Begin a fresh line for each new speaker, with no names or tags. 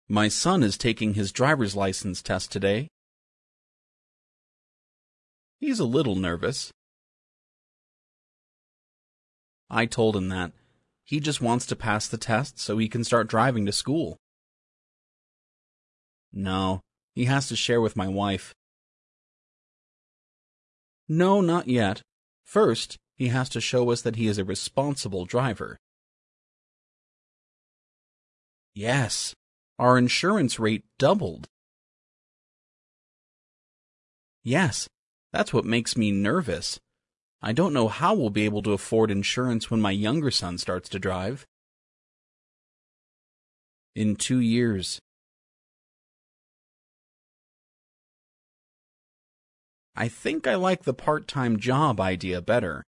My son is taking his driver's license test today. He's a little nervous. I told him that. He just wants to pass the test so he can start driving to school. No, he has to share with my wife. No, not yet. First, he has to show us that he is a responsible driver. Yes, our insurance rate doubled. Yes, that's what makes me nervous. I don't know how we'll be able to afford insurance when my younger son starts to drive. In 2 years. I think I like the part-time job idea better.